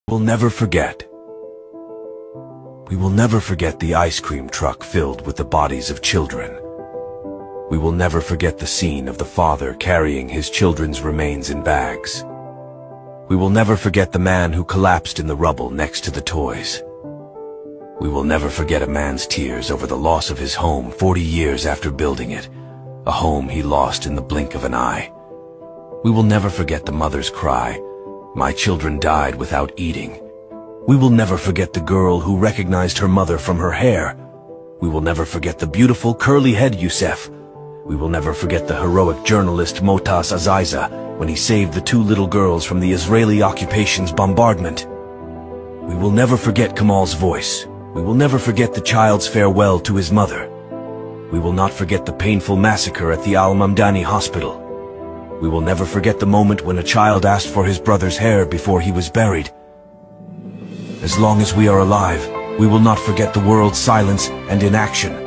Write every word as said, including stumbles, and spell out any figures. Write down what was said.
We'll never forget. We will never forget the ice cream truck filled with the bodies of children. We will never forget the scene of the father carrying his children's remains in bags. We will never forget the man who collapsed in the rubble next to the toys. We will never forget a man's tears over the loss of his home forty years after building it, a home he lost in the blink of an eye. We will never forget the mother's cry, "My children died without eating." We will never forget the girl who recognized her mother from her hair. We will never forget the beautiful curly-head Youssef. We will never forget the heroic journalist Motas Aziza when he saved the two little girls from the Israeli occupation's bombardment. We will never forget Kamal's voice. We will never forget the child's farewell to his mother. We will not forget the painful massacre at the Al-Mamdani hospital. We will never forget the moment when a child asked for his brother's hair before he was buried. As long as we are alive, we will not forget the world's silence and inaction.